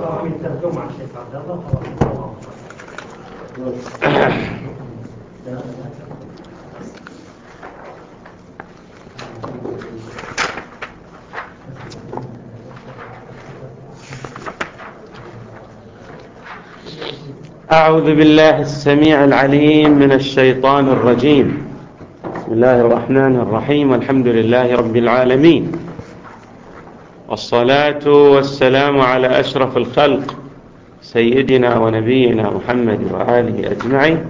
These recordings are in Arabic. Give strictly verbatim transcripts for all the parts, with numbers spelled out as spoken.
أعوذ بالله السميع العليم من الشيطان الرجيم. بسم الله الرحمن الرحيم، والحمد لله رب العالمين، والصلاة والسلام على أشرف الخلق سيدنا ونبينا محمد وآله أجمعين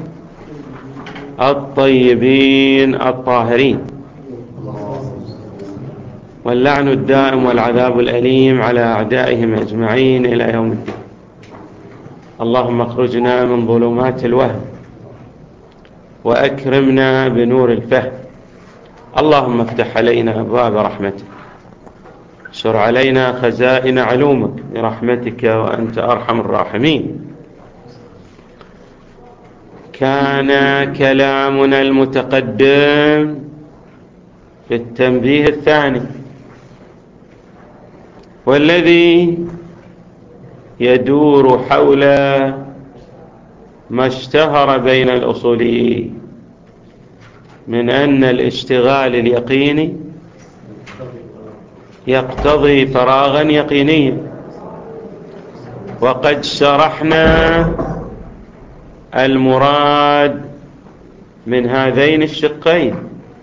الطيبين الطاهرين، واللعن الدائم والعذاب الأليم على أعدائهم أجمعين إلى يوم الدين. اللهم اخرجنا من ظلمات الوهم وأكرمنا بنور الفهم. اللهم افتح علينا أبواب رحمتك، انشر علينا خزائن علومك برحمتك وأنت أرحم الراحمين. كان كلامنا المتقدم في التنبيه الثاني، والذي يدور حول ما اشتهر بين الأصوليين من أن الاشتغال اليقيني يقتضي فراغا يقينيا. وقد شرحنا المراد من هذين الشقين،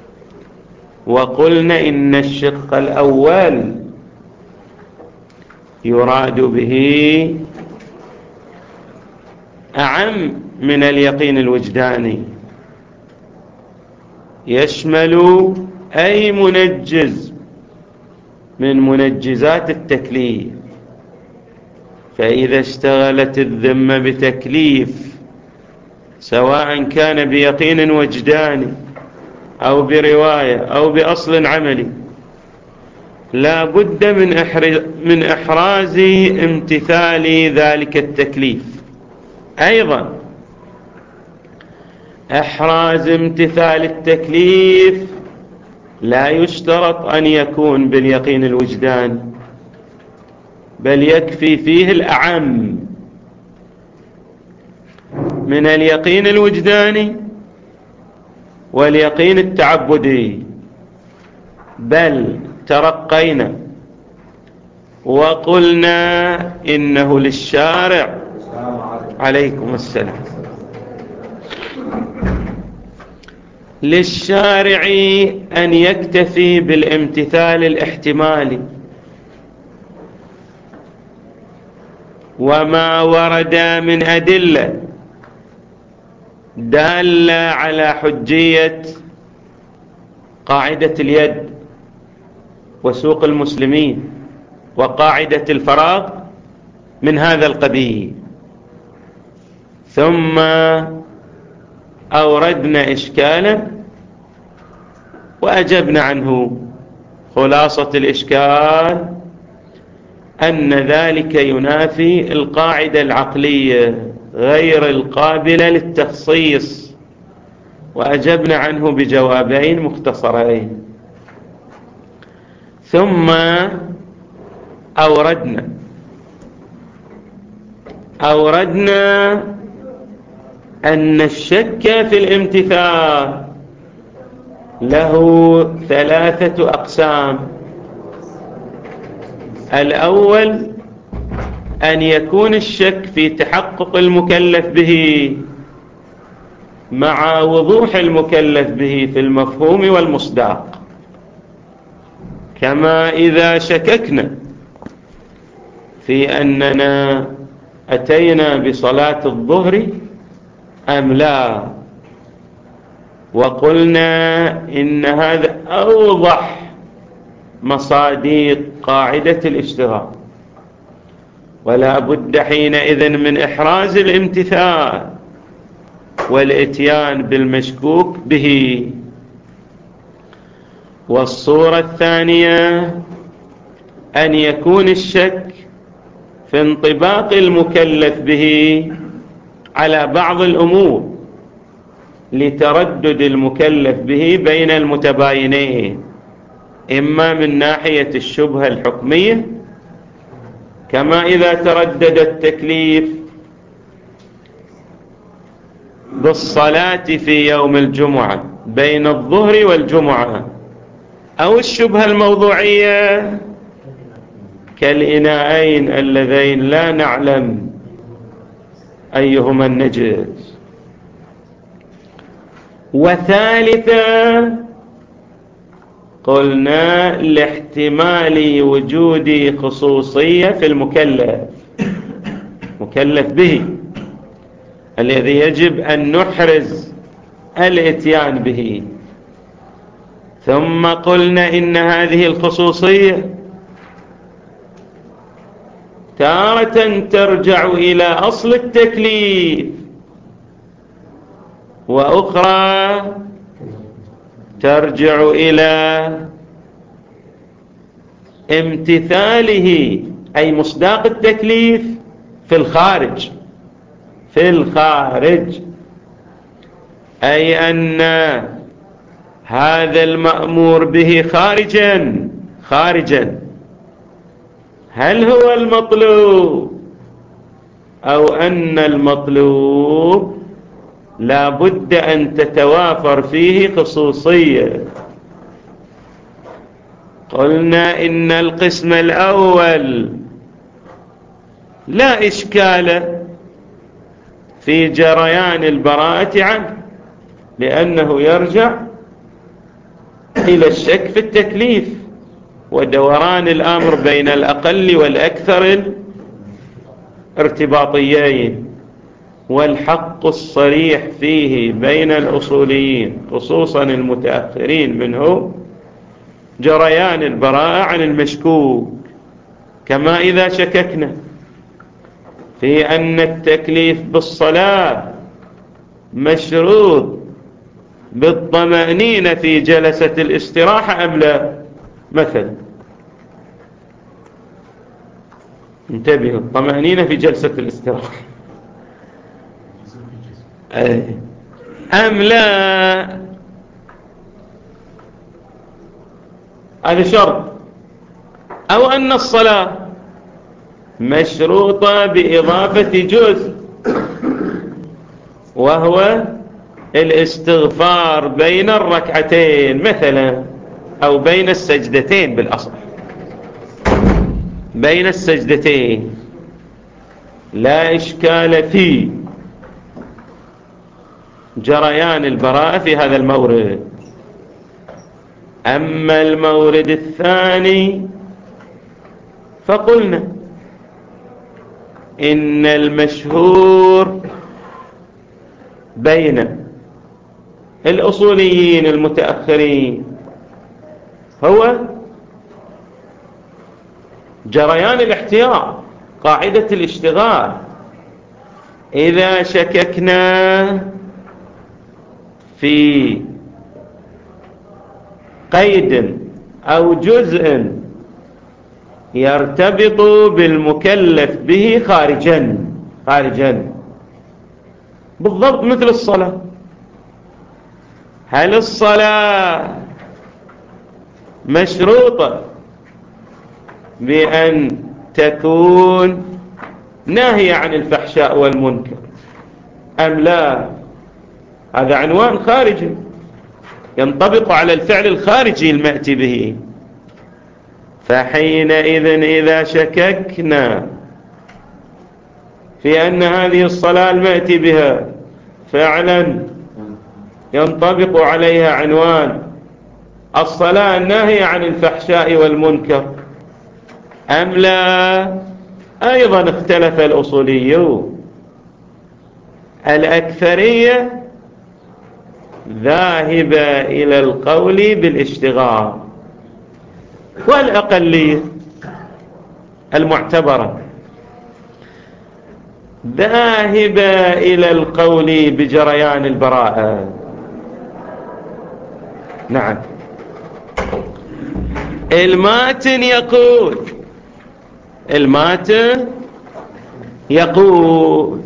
وقلنا إن الشق الأول يراد به أعم من اليقين الوجداني، يشمل أي منجز من منجزات التكليف. فإذا اشتغلت الذمة بتكليف سواء كان بيقين وجداني أو برواية أو بأصل عملي، لا بد من من إحراز امتثال ذلك التكليف. أيضا إحراز امتثال التكليف لا يشترط أن يكون باليقين الوجداني، بل يكفي فيه الأعم من اليقين الوجداني واليقين التعبدي. بل ترقينا وقلنا إنه للشارع عليكم السلام للشارع أن يكتفي بالامتثال الاحتمالي، وما ورد من أدلة دالة على حجية قاعدة اليد وسوق المسلمين وقاعدة الفراغ من هذا القبيل. ثم أوردنا إشكالا وأجبنا عنه. خلاصة الإشكال أن ذلك ينافي القاعدة العقلية غير القابلة للتخصيص، وأجبنا عنه بجوابين مختصرين. ثم أوردنا أوردنا أن الشك في الامتثال له ثلاثة أقسام. الأول أن يكون الشك في تحقق المكلف به مع وضوح المكلف به في المفهوم والمصداق، كما إذا شككنا في أننا أتينا بصلاة الظهر أم لا، وقلنا إن هذا أوضح مصادق قاعدة الاشتغال، ولا بد حينئذ من إحراز الامتثال والإتيان بالمشكوك به. والصورة الثانية أن يكون الشك في انطباق المكلف به على بعض الأمور لتردد المكلف به بين المتباينين، إما من ناحية الشبهة الحكمية كما إذا تردد التكليف بالصلاة في يوم الجمعة بين الظهر والجمعة، أو الشبهة الموضوعية كالإناءين اللذين لا نعلم أيهما النجس. وثالثا قلنا لاحتمال وجود خصوصية في المكلف مكلف به الذي يجب أن نحرز الاتيان به. ثم قلنا إن هذه الخصوصية تارة ترجع إلى أصل التكليف، وأخرى ترجع إلى امتثاله أي مصداق التكليف في الخارج في الخارج أي أن هذا المأمور به خارجا خارجا هل هو المطلوب أو أن المطلوب لا بد أن تتوافر فيه خصوصية. قلنا إن القسم الأول لا إشكال في جريان البراءة عنه، لأنه يرجع إلى الشك في التكليف ودوران الأمر بين الأقل والأكثر الارتباطيين. والحق الصريح فيه بين الأصوليين خصوصا المتأخرين منه جريان البراءة عن المشكوك، كما إذا شككنا في أن التكليف بالصلاة مشروط بالطمأنينة في جلسة الاستراحة أم لا. مثلا انتبهوا، الطمأنينة في جلسة الاستراحة أم لا، هذا شرط. أو أن الصلاة مشروطة بإضافة جزء وهو الاستغفار بين الركعتين مثلا، أو بين السجدتين بالأصل بين السجدتين لا إشكال في جريان البراءة في هذا المورد. أما المورد الثاني فقلنا إن المشهور بين الأصوليين المتأخرين هو جريان الاحتياط، قاعدة الاشتغال. إذا شككنا في قيد أو جزء يرتبط بالمكلف به خارجا خارجا بالضبط مثل الصلاة. هل الصلاة مشروطة بأن تكون ناهية عن الفحشاء والمنكر أم لا؟ هذا عنوان خارجي ينطبق على الفعل الخارجي المأتي به. فحينئذ إذا شككنا في أن هذه الصلاة المأتي بها فعلا ينطبق عليها عنوان الصلاة الناهية عن الفحشاء والمنكر أم لا، أيضا اختلف الأصوليون. الأكثرية ذاهبة إلى القول بالاشتغال، والأقلية المعتبرة ذاهبة إلى القول بجريان البراءة. نعم، الماتن يقول الماتن يقول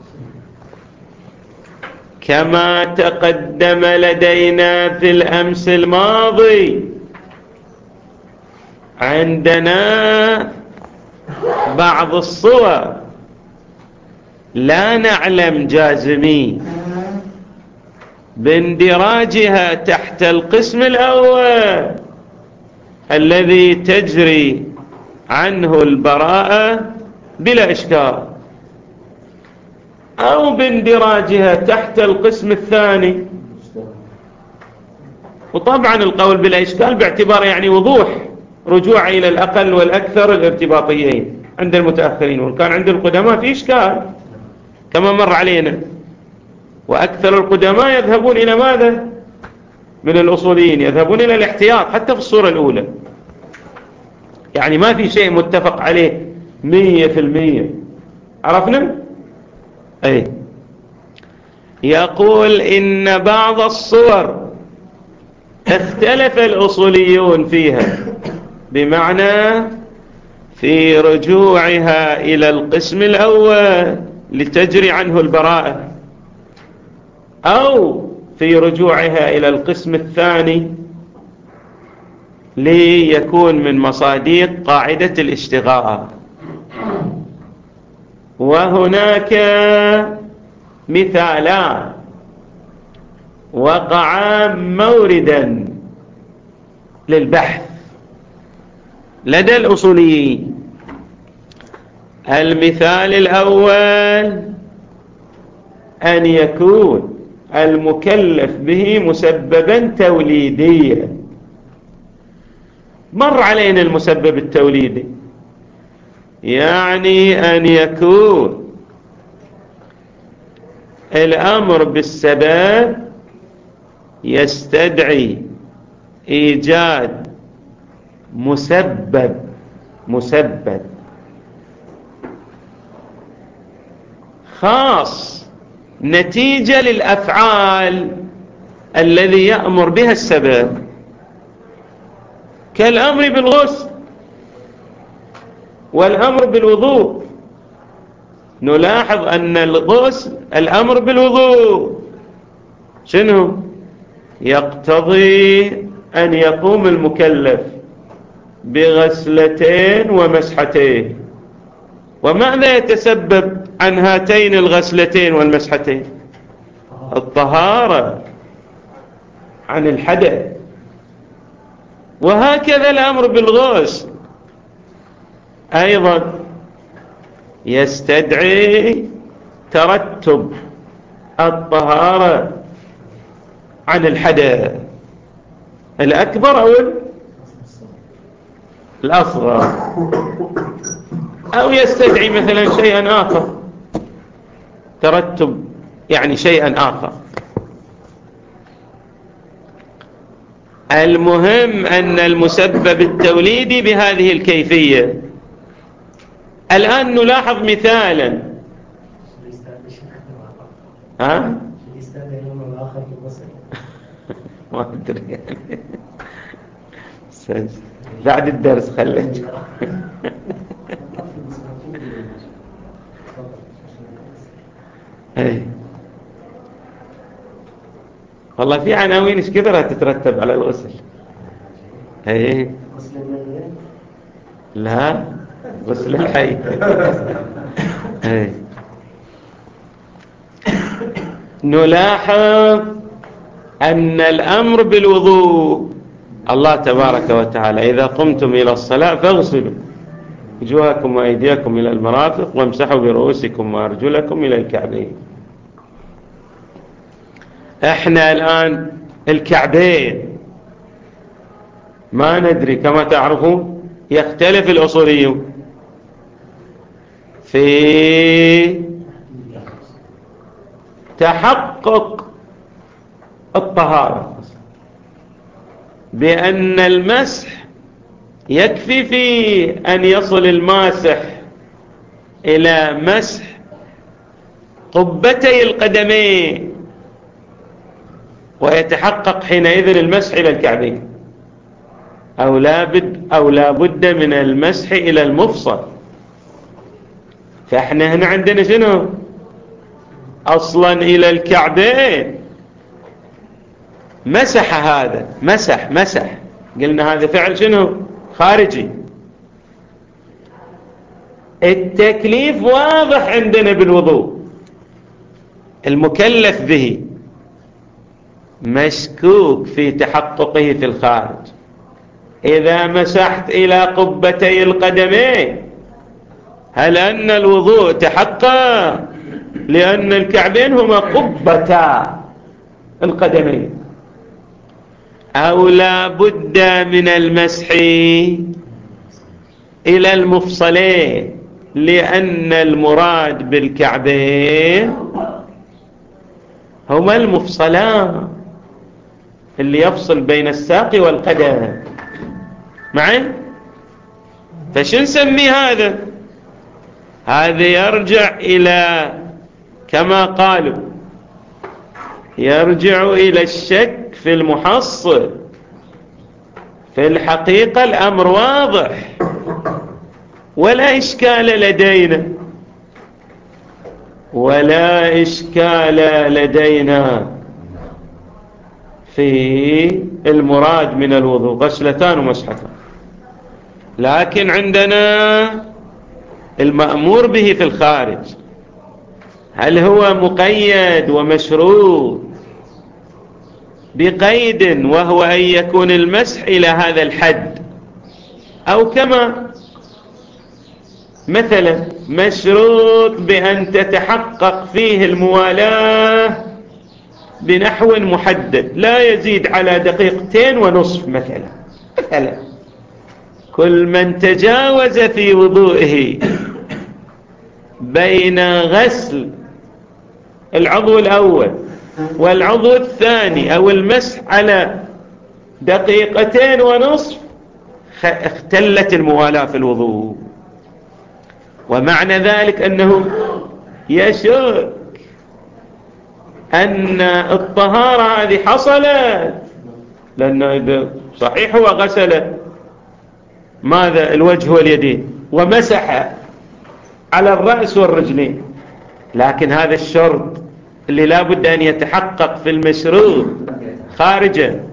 كما تقدم لدينا في الأمس الماضي عندنا بعض الصور لا نعلم جازمين باندراجها تحت القسم الأول الذي تجري عنه البراءة بلا إشكال، أو باندراجها تحت القسم الثاني. وطبعا القول بلا إشكال باعتبار يعني وضوح رجوع إلى الأقل والأكثر الارتباطيين عند المتأخرين، وكان عند القدماء في إشكال كما مر علينا، وأكثر القدماء يذهبون إلى ماذا؟ من الأصوليين يذهبون إلى الاحتياط حتى في الصورة الأولى، يعني ما في شيء متفق عليه مية في المية. عرفنا؟ أي يقول إن بعض الصور اختلف الأصوليون فيها، بمعنى في رجوعها إلى القسم الأول لتجري عنه البراءة، أو في رجوعها إلى القسم الثاني ليكون من مصادق قاعدة الاشتغال. وهناك مثالان وقعا موردا للبحث لدى الأصوليين. المثال الأول أن يكون المكلف به مسببا توليديا. مر علينا المسبب التوليدي، يعني أن يكون الأمر بالسبب يستدعي إيجاد مسبب مسبب خاص نتيجة للأفعال الذي يأمر بها السبب، كالأمر بالغسل والأمر بالوضوء. نلاحظ أن الغسل الأمر بالوضوء شنو؟ يقتضي أن يقوم المكلف بغسلتين ومسحتين. وماذا يتسبب عن هاتين الغسلتين والمسحتين؟ الطهارة عن الحدث. وهكذا الأمر بالغسل أيضا يستدعي ترتب الطهارة عن الحدث الأكبر أو الأصغر، أو يستدعي مثلا شيئا آخر، ترتب يعني شيئا آخر. المهم أن المسبب التوليدي بهذه الكيفية. الآن نلاحظ مثالا. ها؟ ما أدري يعني. بعد الدرس خليك. أي والله في عناوين ايش كثر تترتب على الغسل. اي لا غسل الحي. اي نلاحظ أن الأمر بالوضوء الله تبارك وتعالى إذا قمتم إلى الصلاة فاغسلوا وجوهكم وأيديكم إلى المرافق وامسحوا برؤوسكم وأرجلكم إلى الكعبين. احنا الآن الكعبين ما ندري كما تعرفون، يختلف الأصوليون في تحقق الطهارة، بأن المسح يكفي في أن يصل الماسح إلى مسح قبتي القدمين، ويتحقق حينئذ المسح إلى الكعبين، أو لا بد أو لا بد من المسح إلى المفصل. فإحنا هنا عندنا شنو؟ أصلا إلى الكعبين مسح، هذا مسح مسح قلنا هذا فعل شنو؟ خارجي. التكليف واضح عندنا بالوضوء، المكلف به مشكوك في تحققه في الخارج. إذا مسحت إلى قبتي القدمين هل أن الوضوء تحقق؟ لأن الكعبين هما قبتا القدمين. أو لا بد من المسح إلى المفصلين، لأن المراد بالكعبين هما المفصلان اللي يفصل بين الساق والقدم معي. فشو نسمي هذا؟ هذا يرجع إلى كما قالوا يرجع إلى الشك في المحصل. في الحقيقة الأمر واضح ولا إشكال لدينا، ولا إشكال لدينا في المراد من الوضوء غسلتان ومسحتان. لكن عندنا المأمور به في الخارج هل هو مقيد ومشروط بقيد وهو أن يكون المسح إلى هذا الحد، أو كما مثلا مشروط بأن تتحقق فيه الموالاة بنحو محدد لا يزيد على دقيقتين ونصف مثلا. مثلا كل من تجاوز في وضوئه بين غسل العضو الأول والعضو الثاني أو المسح على دقيقتين ونصف اختلت الموالاة في الوضوء. ومعنى ذلك أنه يشك أن الطهارة هذه حصلت، لأنه صحيح هو غسل ماذا الوجه واليدين ومسح على الرأس والرجلين، لكن هذا الشرط اللي لا بد أن يتحقق في المشروط خارجا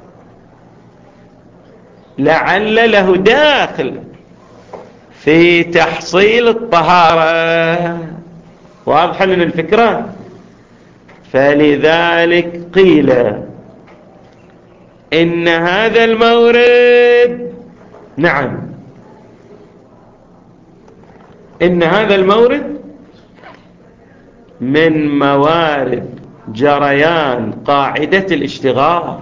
لعل له داخل في تحصيل الطهارة. واضح لنا الفكرة؟ فلذلك قيل إن هذا المورد نعم إن هذا المورد من موارد جريان قاعدة الاشتغال.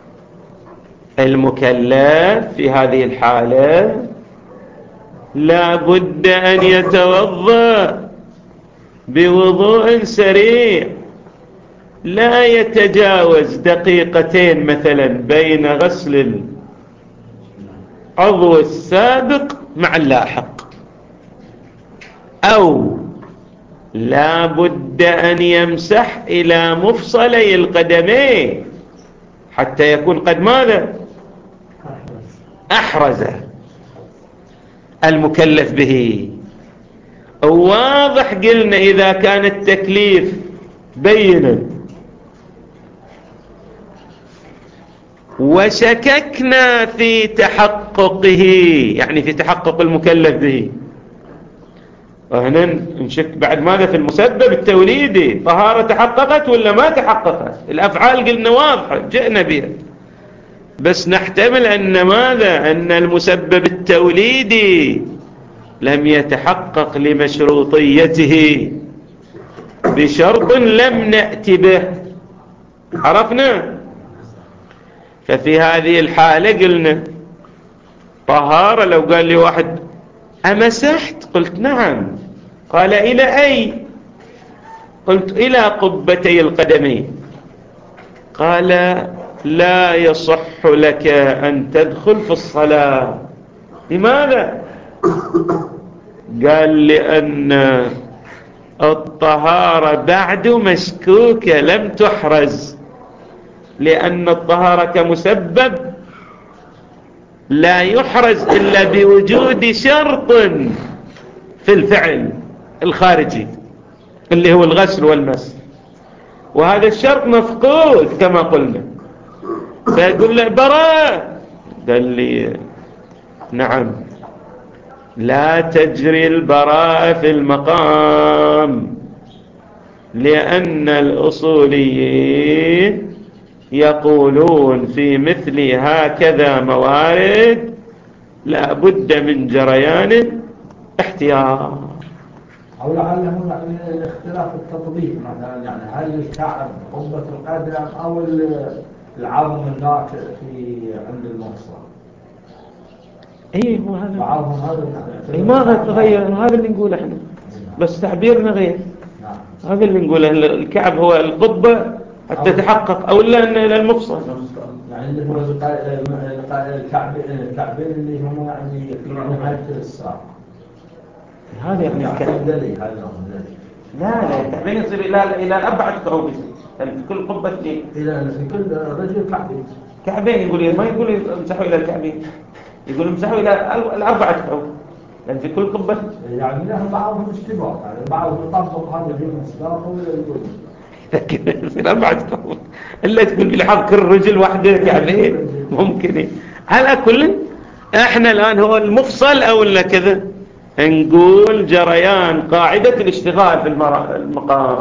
المكلف في هذه الحالة لا بد أن يتوضأ بوضوء سريع لا يتجاوز دقيقتين مثلا بين غسل العضو السابق مع اللاحق، أو لا بد أن يمسح إلى مفصلي القدمين حتى يكون قد ماذا أحرز المكلف به. واضح قلنا إذا كان التكليف بينا وشككنا في تحققه، يعني في تحقق المكلف به، وهنا نشك بعد ماذا في المسبب التوليدي، طهارة تحققت ولا ما تحققت. الأفعال قلنا واضحة جئنا بها، بس نحتمل أن ماذا أن المسبب التوليدي لم يتحقق لمشروطيته بشرط لم نأتي به. عرفنا؟ ففي هذه الحالة قلنا طهارة. لو قال لي واحد أمسحت؟ قلت نعم. قال إلى أي؟ قلت إلى قبتي القدمين. قال لا يصح لك أن تدخل في الصلاة. لماذا؟ قال لأن الطهارة بعد مشكوكة لم تحرز، لأن الطهارة كمسبب لا يحرز إلا بوجود شرط في الفعل الخارجي اللي هو الغسل والمس، وهذا الشرط مفقود كما قلنا. فيقول له براء، قال لي نعم. لا تجري البراءة في المقام، لأن الأصوليين يقولون في مثل هكذا موارد لا بد من جريان احتياط. أو لعله يعني الاختلاف التطبيق مثلا، يعني هل الكعب قبة القدم أو العظم الناتئ في عند المفصل؟ ايه هو هذا بعضهم هذا يعني ما تغير، هذا اللي نقوله احنا بس تعبيرنا غير. نعم. هذا اللي نقوله الكعب هو القبة حتى تتحقق أو لا أن إلى المفصل، يعني اللي هو الكعب الكعبين اللي هم يعني في نهاية الساق، هذا يعني الكعب. لا لا الكعبين يصير إلى إلى الأربعة كعوب في كل قبة لي. إلى في كل رجل كعبين. كعبين يقول ما يقول امسحوا إلى الكعبين، يقول امسحوا إلى الأربعة كعوب، لأن في كل قبة يعني له بعضهم اشتباك، يعني بعضهم يطبق هذا في المصداق ولا يقول لكن يصير أربعة كعوب إلا تقول بلحظ كل رجل واحدة كعبين ممكن. على كل احنا الآن هو المفصل أو إلا كذا نقول جريان قاعدة الاشتغال في المقام.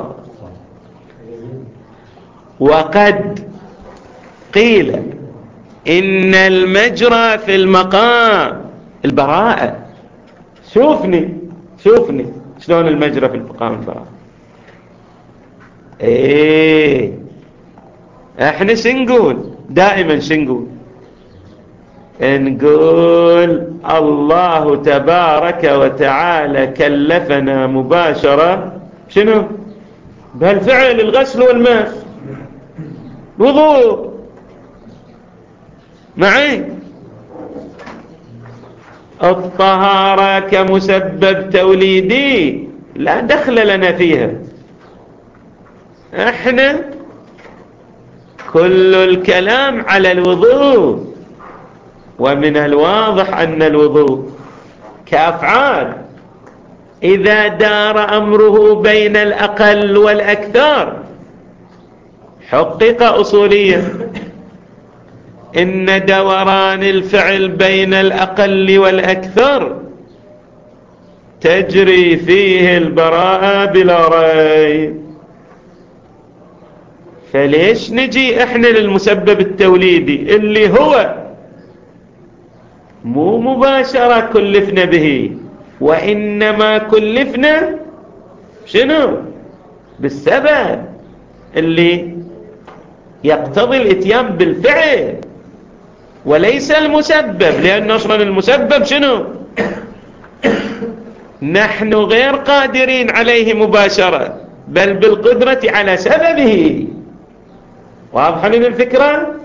وقد قيل إن المجرى في المقام البراءة. شوفني شوفني شلون المجرى في المقام البراءة. ايه احنا شنقول دائما شنقول نقول الله تبارك وتعالى كلفنا مباشرة شنو بهالفعل الغسل والماس وضوء معي. الطهارة كمسبب توليدي لا دخل لنا فيها، احنا كل الكلام على الوضوء، ومن الواضح أن الوضوء كأفعال إذا دار أمره بين الأقل والأكثر حقق أصوليا إن دوران الفعل بين الأقل والأكثر تجري فيه البراءة بلا ريب. فليش نجي احنا للمسبب التوليدي اللي هو مو مباشرة كلفنا به، وإنما كلفنا شنو بالسبب اللي يقتضي الاتيان بالفعل وليس المسبب، لأن أصلا المسبب شنو نحن غير قادرين عليه مباشرة بل بالقدرة على سببه. واضح لنا الفكرة؟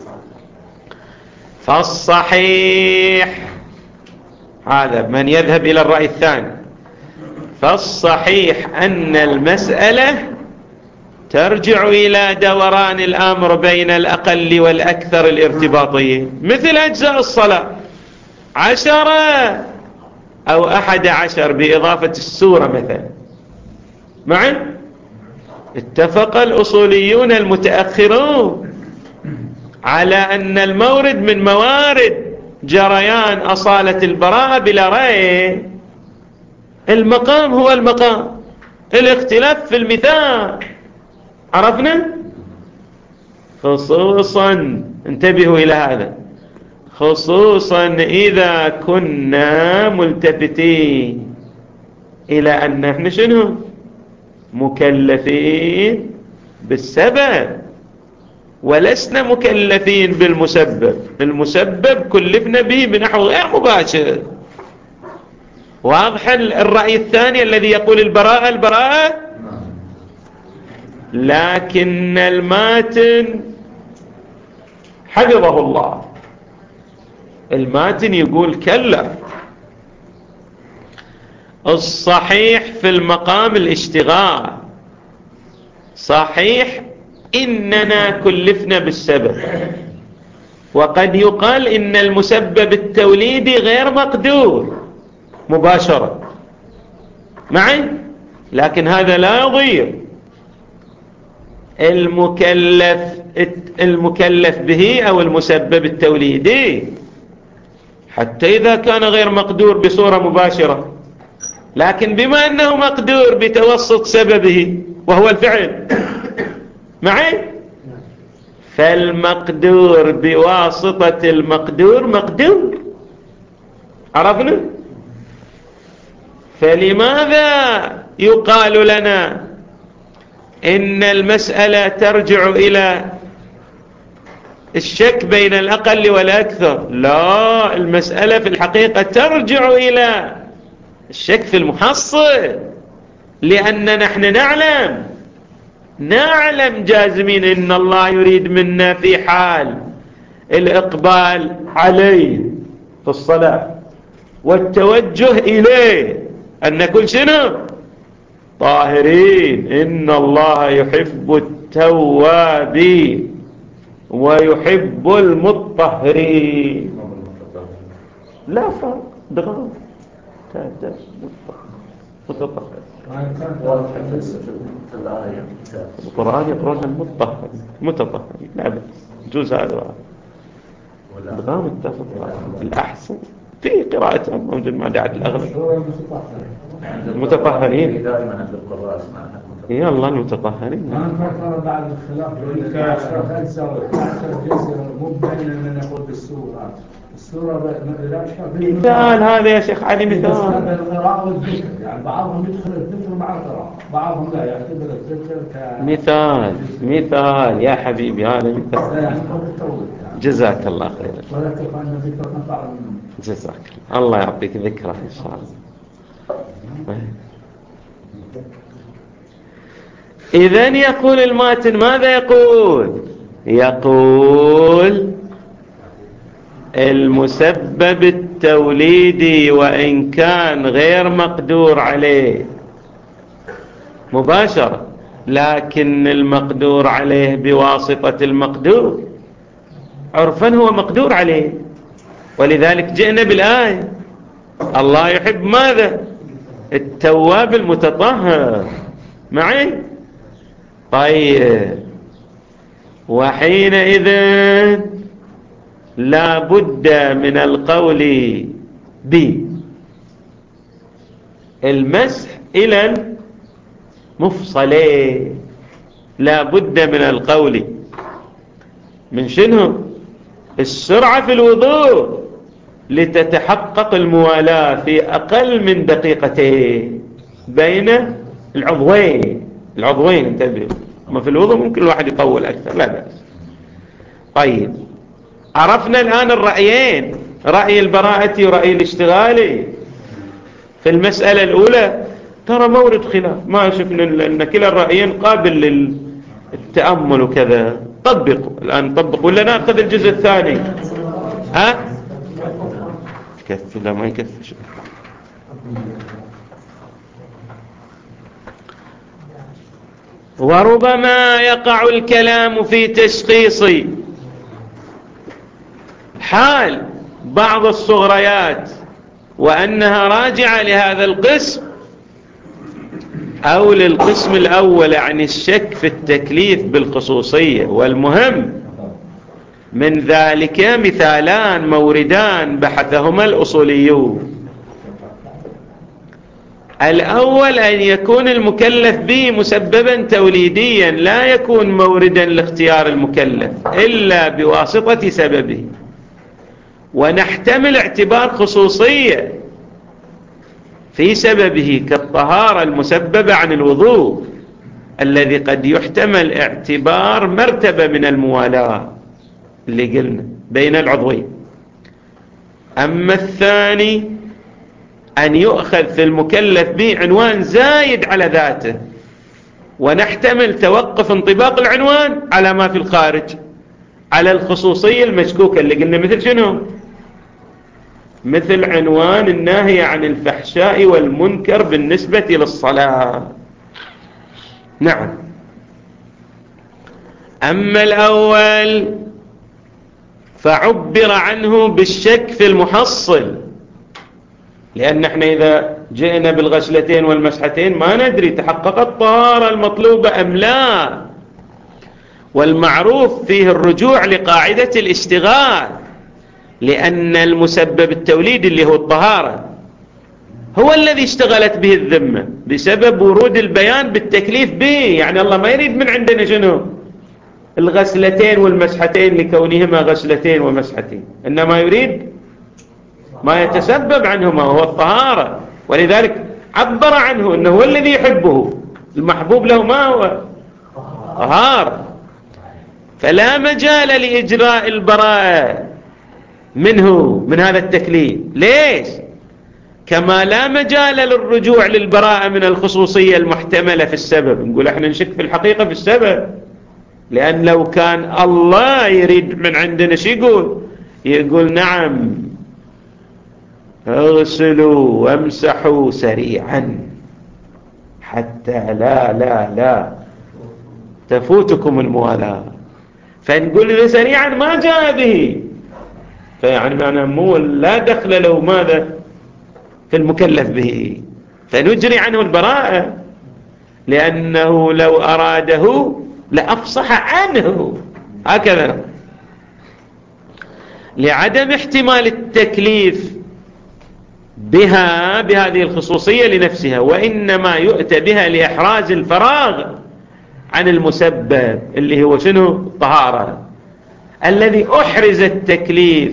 فالصحيح هذا من يذهب إلى الرأي الثاني، فالصحيح أن المسألة ترجع إلى دوران الأمر بين الأقل والأكثر الارتباطيين، مثل أجزاء الصلاة عشرة أو أحد عشر بإضافة السورة مثلا. معي اتفق الأصوليون المتأخرون على أن المورد من موارد جريان أصالة البراءة بلا ريب المقام هو المقام، الاختلاف في المثال. عرفنا؟ خصوصا انتبهوا إلى هذا، خصوصا إذا كنا ملتفتين إلى أن نحن شنو مكلفين بالسبب ولسنا مكلفين بالمسبب. المسبب كلفنا به بنحو غير مباشر. واضح الرأي الثاني الذي يقول البراءة البراءة، لكن الماتن حفظه الله الماتن يقول كلا، الصحيح في المقام الاشتغال صحيح إننا كلفنا بالسبب، وقد يقال إن المسبب التوليدي غير مقدور مباشرة معي، لكن هذا لا يضير المكلف المكلف به أو المسبب التوليدي حتى إذا كان غير مقدور بصورة مباشرة، لكن بما أنه مقدور بتوسط سببه وهو الفعل معي، فالمقدور بواسطة المقدور مقدور. عرفنا؟ فلماذا يقال لنا إن المسألة ترجع إلى الشك بين الأقل والأكثر؟ لا، المسألة في الحقيقة ترجع إلى الشك في المحصل، لأن نحن نعلم نعلم جازمين إن الله يريد منا في حال الإقبال عليه في الصلاة والتوجه إليه أن نكون شنو؟ طاهرين. إن الله يحب التوابين ويحب المطهرين. لا فرق، دغام متطهر. القرآن يقرون المطهر متطهرين، لا بأس، جوز هذا دغام اتفق. الأحسن في قراءة موجود مع داعي الأغلب المتطهرين. دائما عند القراء اسمعها يلا المتطهرين. ما نفكر بعد الخلاف بين عشرة جزء مو بين من يقول بالسورة السورة لا شك. مثال هذا يا شيخ علي، مثال القراءة والذكر، يعني بعضهم يدخل الذكر مع القراءة، بعضهم لا يعتبر الذكر ك مثال مثال يا حبيبي، هذا مثال. يعني بالتوضيح. جزاك الله خيرا. ولا تكفى أن ذكر نفع منه. جزاك الله، الله يعطيك ذكره إن شاء الله. إذن يقول الماتن ماذا يقول؟ يقول المسبب التوليدي وإن كان غير مقدور عليه مباشرة، لكن المقدور عليه بواسطة المقدور عرفا هو مقدور عليه، ولذلك جئنا بالآية الله يحب ماذا؟ التواب المتطهر. معي؟ طيب، وحينئذ لا بد من القول بالمسح إلى المفصلين. لا بد من القول من شنو؟ السرعة في الوضوء لتتحقق الموالاة في أقل من دقيقتين بين العضوين. العضوين انتبهوا، ما في الوضوء ممكن الواحد يطول أكثر، لا بأس. طيب، عرفنا الآن الرأيين، رأي البراءة ورأي الاشتغالي. في المسألة الأولى ترى مورد خلاف، ما شفنا أن كلا الرأيين قابل للتأمل وكذا. طبقوا الآن، طبقوا ولا نأخذ الجزء الثاني؟ ها؟ كفي؟ لا ما يكفي. وربما يقع الكلام في تشخيص حال بعض الصغريات وأنها راجعة لهذا القسم أو للقسم الأول، يعني الشك في التكليف بالخصوصية. والمهم من ذلك مثالان موردان بحثهما الأصوليون. الأول أن يكون المكلف به مسببا توليديا، لا يكون موردا لاختيار المكلف إلا بواسطة سببه، ونحتمل اعتبار خصوصية في سببه كالطهارة المسببة عن الوضوء، الذي قد يحتمل اعتبار مرتبة من الموالاة اللي قلنا بين العضوين. أما الثاني أن يؤخذ في المكلف به عنوان زايد على ذاته، ونحتمل توقف انطباق العنوان على ما في الخارج، على الخصوصية المشكوكة اللي قلنا مثل شنو؟ مثل عنوان الناهي عن الفحشاء والمنكر بالنسبة للصلاة. نعم. أما الأول فعبر عنه بالشك في المحصل، لأن احنا إذا جئنا بالغسلتين والمسحتين ما ندري تحققت الطهارة المطلوبة أم لا، والمعروف فيه الرجوع لقاعدة الاشتغال، لأن المسبب التوليد اللي هو الطهارة هو الذي اشتغلت به الذمة بسبب ورود البيان بالتكليف به. يعني الله ما يريد من عندنا شنو الغسلتين والمسحتين لكونهما غسلتين ومسحتين، إنما يريد ما يتسبب عنهما وهو الطهارة، ولذلك عبر عنه أنه هو الذي يحبه، المحبوب له ما هو طهارة. فلا مجال لإجراء البراءة منه من هذا التكليف. ليش؟ كما لا مجال للرجوع للبراءة من الخصوصية المحتملة في السبب. نقول احنا نشك في الحقيقة في السبب، لأن لو كان الله يريد من عندنا شو يقول؟ يقول نعم اغسلوا وامسحوا سريعا حتى لا لا لا تفوتكم الموالاة. فنقول له سريعا ما جاء به، فيعني معنى مو لا دخل له ماذا في المكلف به، فنجري عنه البراءة، لأنه لو أراده لأفصح عنه. هكذا لعدم احتمال التكليف بها بهذه الخصوصية لنفسها، وإنما يؤتى بها لإحراز الفراغ عن المسبب اللي هو شنو الطهارة الذي أحرز التكليف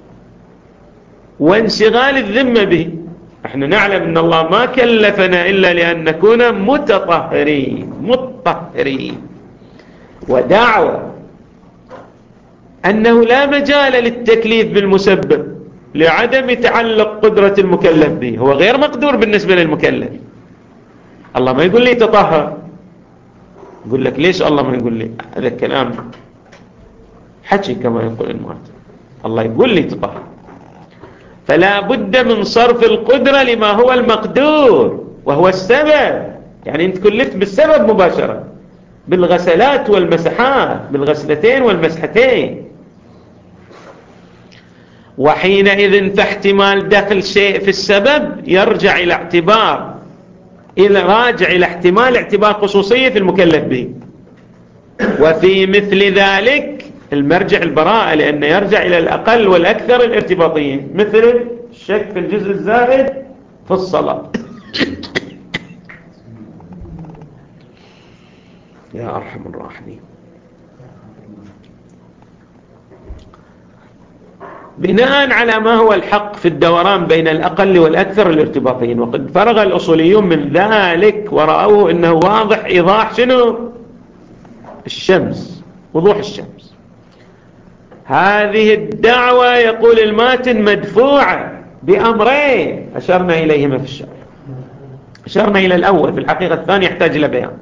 وانشغال الذمة به. احنا نعلم ان الله ما كلفنا إلا لأن نكون متطهرين متطهرين، ودعوة أنه لا مجال للتكليف بالمسبب لعدم تعلق قدرة المكلف به، هو غير مقدور بالنسبة للمكلف. الله ما يقول لي تطهر، يقول لك ليش الله ما يقول لي؟ هذا الكلام حكي كما يقول المعتزلة. الله يقول لي تطهر، فلا بد من صرف القدرة لما هو المقدور وهو السبب. يعني انت كلفت بالسبب مباشرة، بالغسلات والمسحات، بالغسلتين والمسحتين. وحينئذ فاحتمال دخل شيء في السبب يرجع إلى اعتبار إلى راجع إلى احتمال اعتبار خصوصية في المكلف به، وفي مثل ذلك المرجع البراءة، لأنه يرجع إلى الأقل والأكثر الارتباطيين، مثل الشك في الجزء الزائد في الصلاة. يا أرحم الراحمين. بناء على ما هو الحق في الدوران بين الأقل والأكثر الارتباطيين، وقد فرغ الأصوليون من ذلك ورأوه أنه واضح إيضاح شنو الشمس، وضوح الشمس. هذه الدعوة يقول الماتن مدفوعة بأمرين أشرنا إليهما في الشرح. أشرنا إلى الأول، في الحقيقة الثاني يحتاج إلى بيان.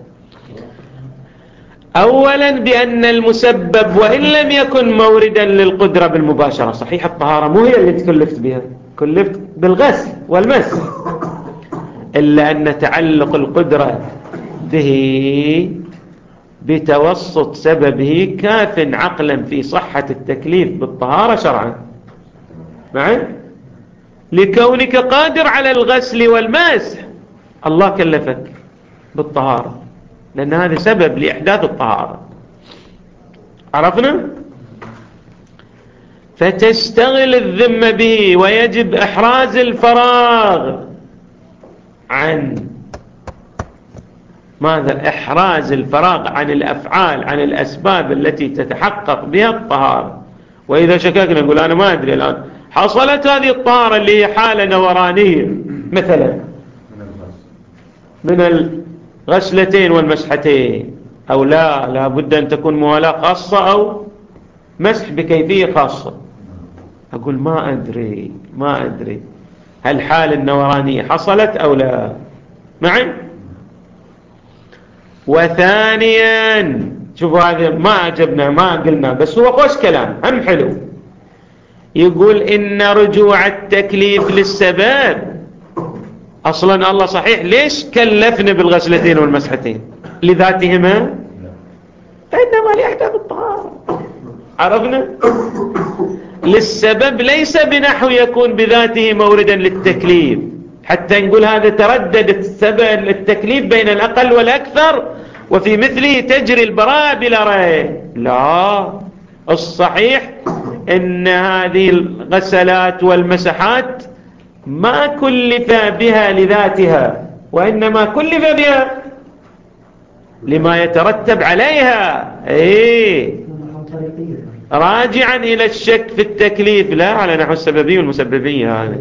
أولا بأن المسبب وإن لم يكن موردا للقدرة بالمباشرة، صحيح الطهارة مو هي اللي تكلفت بها، كلفت بالغسل والمسح، إلا أن تعلق القدرة به بتوسط سببه كاف عقلا في صحة التكليف بالطهارة شرعا، معي لكونك قادر على الغسل والمسح. الله كلفك بالطهارة لأن هذا سبب لإحداث الطهارة، عرفنا؟ فتشتغل الذمة به، ويجب إحراز الفراغ عن ماذا؟ إحراز الفراغ عن الأفعال، عن الأسباب التي تتحقق بها الطهارة. وإذا شككنا نقول أنا ما أدري الآن حصلت هذه الطهارة اللي هي حالة نورانية مثلا من الغسلتين والمسحتين، أو لا لا بد أن تكون موالاة خاصة أو مسح بكيفية خاصة. أقول ما أدري ما أدري هل حال النورانية حصلت أو لا، معي؟ وثانيا شوفوا هذا ما عجبنا ما قلنا، بس هو خوش كلام هم حلو. يقول إن رجوع التكليف للسبب أصلا الله صحيح ليش كلفنا بالغسلتين والمسحتين؟ لذاتهما؟ إنما لإحداث الطهارة، عرفنا؟ للسبب ليس بنحو يكون بذاته موردا للتكليف، حتى نقول هذا تردد السبب التكليف بين الأقل والأكثر وفي مثله تجري البراءة بلا ريب. لا، الصحيح إن هذه الغسلات والمسحات ما كلف بها لذاتها، وإنما كلف بها لما يترتب عليها. إيه راجعا إلى الشك في التكليف، لا على نحو السببية والمسببية، هذا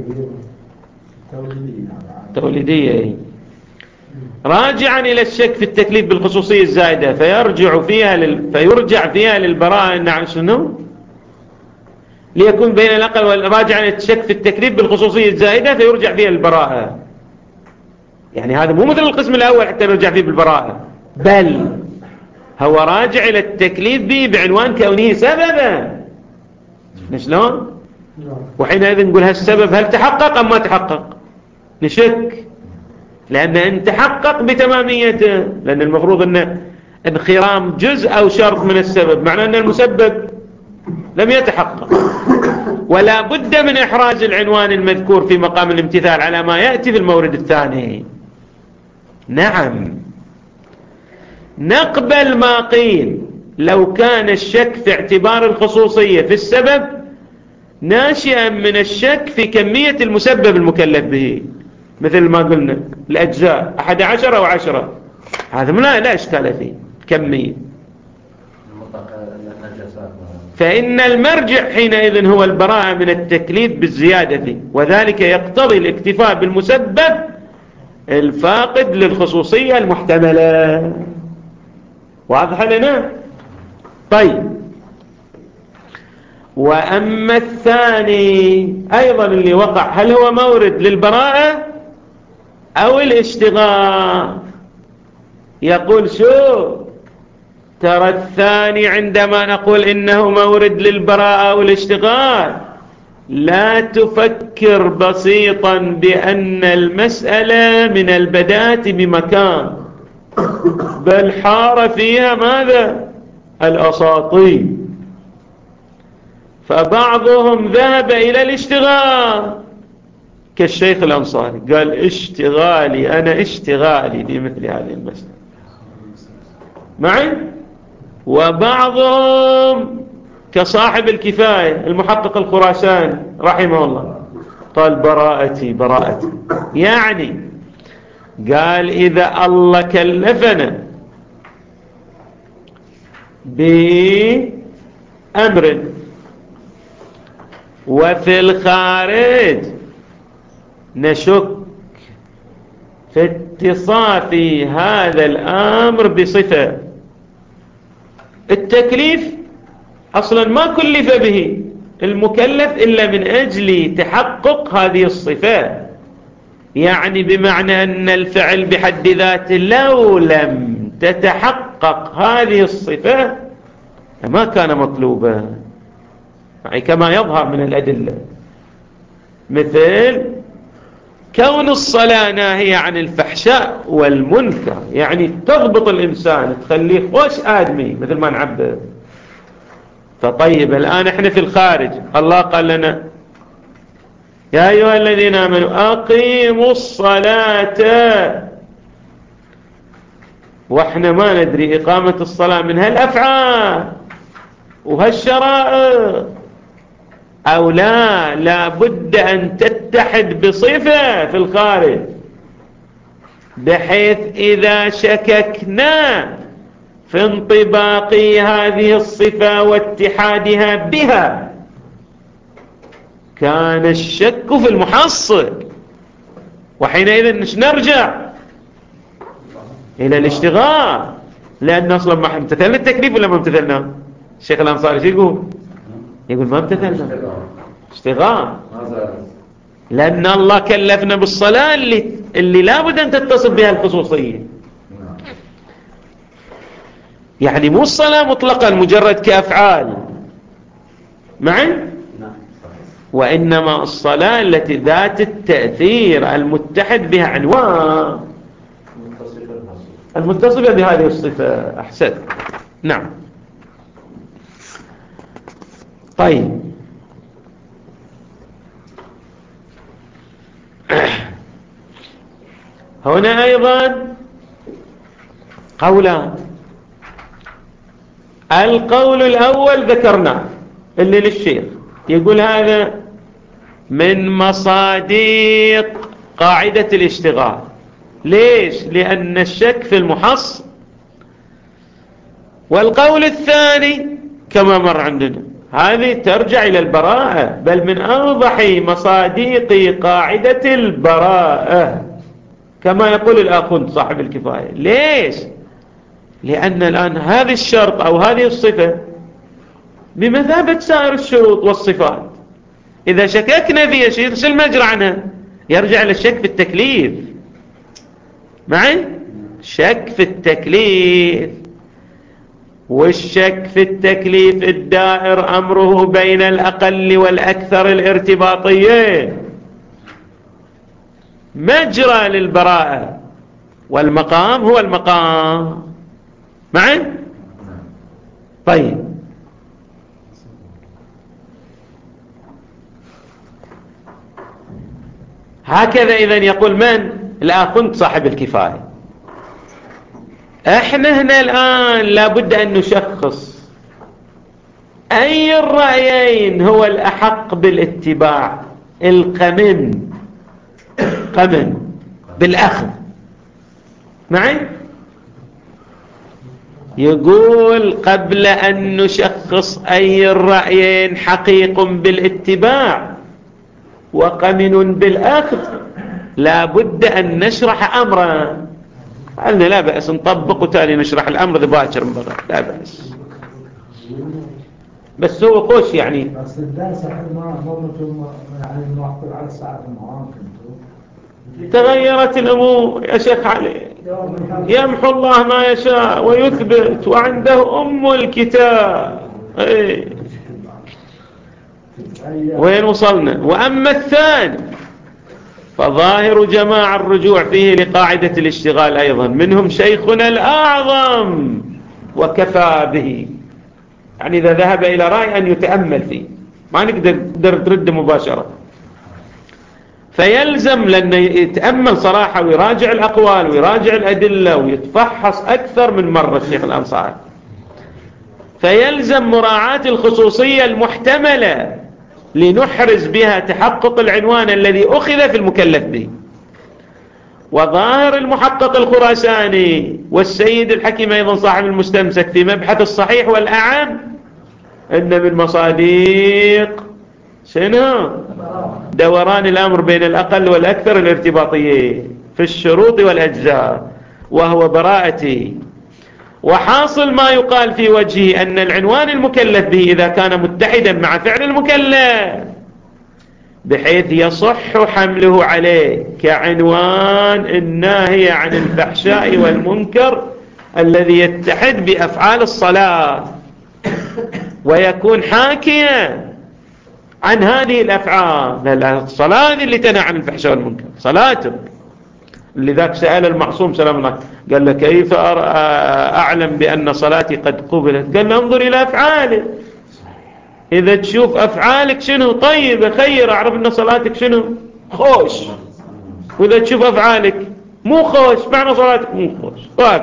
توليدية. إيه راجعا إلى الشك في التكليف بالخصوصية الزائدة فيرجع فيها لل... فيرجع فيها للبراءة. نعم شنو؟ ليكون بين الأقل والراجع إلى الشك في التكليف بالخصوصية الزائدة فيرجع فيها للبراءة. يعني هذا مو مثل القسم الأول حتى يرجع فيه بالبراءة، بل هو راجع إلى التكليف به بعنوان كونه سببا. شلون؟ وحينئذ نقول هالسبب هل تحقق أم ما تحقق؟ نشك، لأن إن تحقق بتماميته، لأن المفروض أن انخرام جزء أو شرط من السبب معناه أن المسبب لم يتحقق، ولا بد من إحراز العنوان المذكور في مقام الامتثال على ما يأتي في المورد الثاني. نعم نقبل ما قيل لو كان الشك في اعتبار الخصوصية في السبب ناشئا من الشك في كمية المسبب المكلف به، مثل ما قلنا الأجزاء أحد عشر أو عشرة، هذا لا لا إشكال فيه كمية. فإن المرجع حينئذ هو البراءة من التكليف بالزيادة، وذلك يقتضي الاكتفاء بالمسبب الفاقد للخصوصية المحتملة. واضح لنا؟ طيب، وأما الثاني أيضا اللي وقع، هل هو مورد للبراءة أو الاشتغال؟ يقول شو ترى الثاني عندما نقول إنه مورد للبراءة أو الاشتغال لا تفكر بسيطا بأن المسألة من البداءة بمكان، بل حار فيها ماذا؟ الأساطين. فبعضهم ذهب إلى الاشتغال كالشيخ الأنصاري، قال اشتغالي أنا اشتغالي في مثل هذه المسألة معي. وبعضهم كصاحب الكفاية المحقق الخراساني رحمه الله قال براءتي براءتي، يعني قال إذا الله كلفنا بأمر وفي الخارج نشك في اتصاف هذا الأمر بصفة، التكليف أصلا ما كلف به المكلف إلا من أجل تحقق هذه الصفات، يعني بمعنى أن الفعل بحد ذاته لو لم تتحقق هذه الصفات ما كان مطلوبا، يعني كما يظهر من الأدلة، مثل كون الصلاة ناهية عن الفحشاء والمنكر، يعني تضبط الإنسان تخليه خوش آدمي مثل ما نعبر. فطيب الآن احنا في الخارج الله قال لنا يا أيها الذين آمنوا أقيموا الصلاة، واحنا ما ندري إقامة الصلاة من هالأفعال وهالشرائع أو لا، لا بد أن تتحد بصفة في الخارج، بحيث إذا شككنا في انطباق هذه الصفة واتحادها بها كان الشك في المحصل، وحينئذ نرجع إلى الاشتغال، لأن أصلا ما امتثلنا التكليف ولا ما امتثلنا؟ الشيخ الأنصاري شو يقول؟ يقول ما امتثلنا اشتغال، لأن الله كلفنا بالصلاة اللي, اللي لابد أن تتصل بها الخصوصية، يعني مو الصلاة مطلقا مجرد كأفعال معي، وإنما الصلاة التي ذات التأثير المتحد بها عنوان المتصفة بهذه الصفة. أحسن. نعم. طيب هنا أيضا قولان، القول الأول ذكرناه اللي للشيخ يقول هذا من مصادق قاعدة الاشتغال. ليش؟ لأن الشك في المحصل. والقول الثاني كما مر عندنا هذه ترجع إلى البراءة، بل من أوضح مصادق قاعدة البراءة كما يقول الآخوند صاحب الكفاية. ليش؟ لأن الآن هذا الشرط أو هذه الصفة بمثابة سائر الشروط والصفات، إذا شككنا فيها شيء يرسل المجرى عنها، يرجع للشك في التكليف. معي؟ شك في التكليف، والشك في التكليف الدائر أمره بين الأقل والأكثر الارتباطيين مجرى للبراءة، والمقام هو المقام. معي؟ طيب، هكذا إذن يقول من؟ الآخوند صاحب الكفاية. احنا هنا الآن لابد أن نشخص أي الرأيين هو الأحق بالاتباع، القمن قمن بالأخذ. معي؟ يقول قبل أن نشخص أي الرأيين حقيق بالاتباع وقمن بالأخذ لابد أن نشرح أمرا. قالنا لا بأس نطبق وتالي نشرح الأمر ذا باكر من برا، لا بأس. بس هو قوش يعني بس الدرس ما ممكن يعني نوقف على الساعة المعاكم. تغيرت الأمور يا شيخ علي، يمحو الله ما يشاء ويثبت وعنده أم الكتاب. ايه. وين وصلنا؟ وأما الثاني فظاهر جماع الرجوع فيه لقاعدة الاشتغال أيضا، منهم شيخنا الأعظم وكفى به. يعني إذا ذهب إلى رأي أن يتأمل فيه، ما نقدر ترد مباشرة، فيلزم لأنه يتأمل صراحة ويراجع الأقوال ويراجع الأدلة ويتفحص أكثر من مرة الشيخ الأنصاري، فيلزم مراعاة الخصوصية المحتملة لنحرز بها تحقق العنوان الذي أخذ في المكلف به. وظاهر المحقق الخراساني والسيد الحكيم أيضا صاحب المستمسك في مبحث الصحيح والأعم أن من مصادق شنو؟ دوران الأمر بين الأقل والأكثر الارتباطيين في الشروط والأجزاء، وهو براءتي. وحاصل ما يقال في وجهه أن العنوان المكلف به إذا كان متحدا مع فعل المكلف بحيث يصح حمله عليه كعنوان الناهي عن الفحشاء والمنكر الذي يتحد بأفعال الصلاة ويكون حاكيا عن هذه الأفعال. الصلاة اللي تنهى عن الفحشاء والمنكر صلاتك. لذلك سأل المعصوم سلام الله قال له كيف أعلم بأن صلاتي قد قبلت؟ قال له انظر إلى أفعالك، إذا تشوف أفعالك شنو طيب خير أعرف أن صلاتك شنو خوش، وإذا تشوف أفعالك مو خوش معنى صلاتك مو خوش. طيب.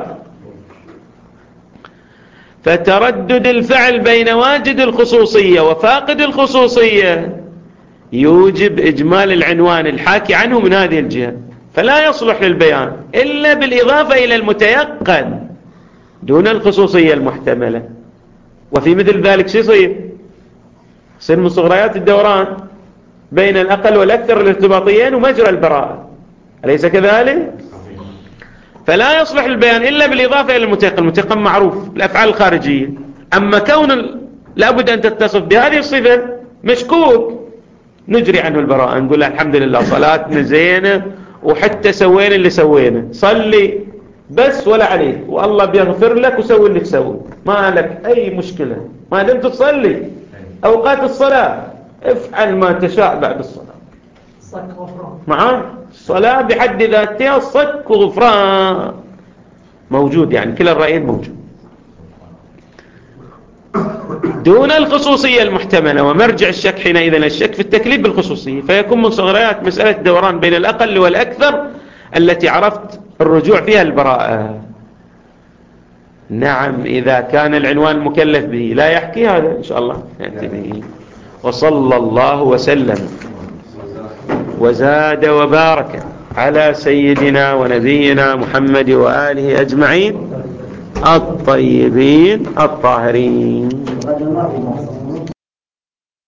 فتردد الفعل بين واجد الخصوصية وفاقد الخصوصية يوجب إجمال العنوان الحاكي عنه من هذه الجهة، فلا يصلح للبيان إلا بالإضافة إلى المتيقن دون الخصوصية المحتملة. وفي مثل ذلك شو يصير؟ يصير من صغريات الدوران بين الأقل والأكثر الارتباطيين ومجرى البراءة، أليس كذلك؟ فلا يصلح البيان إلا بالإضافة إلى المتيقن. المتيقن معروف الأفعال الخارجية، أما كون لابد أن تتصف بهذه الصفة مشكوك نجري عنه البراءة، نقول له الحمد لله صلاتنا زينة وحتى سوينا اللي سوينا، صلي بس ولا عليك والله بيغفر لك وسوي اللي تسوي، ما لك أي مشكلة ما دمت تصلي أوقات الصلاة، افعل ما تشاء بعد الصلاة. صك غفران معاه الصلاة بحد ذاتها صك وغفران موجود، يعني كلا الرأيين موجود دون الخصوصية المحتملة. ومرجع الشك حينئذ الشك في التكليف بالخصوصية، فيكون من صغريات مسألة الدوران بين الأقل والأكثر التي عرفت الرجوع فيها البراءة. نعم إذا كان العنوان المكلف به لا يحكي هذا إن شاء الله يأتي به. وصلى الله وسلم وزاد وبارك على سيدنا ونبينا محمد وآله أجمعين الطيبين الطاهرين.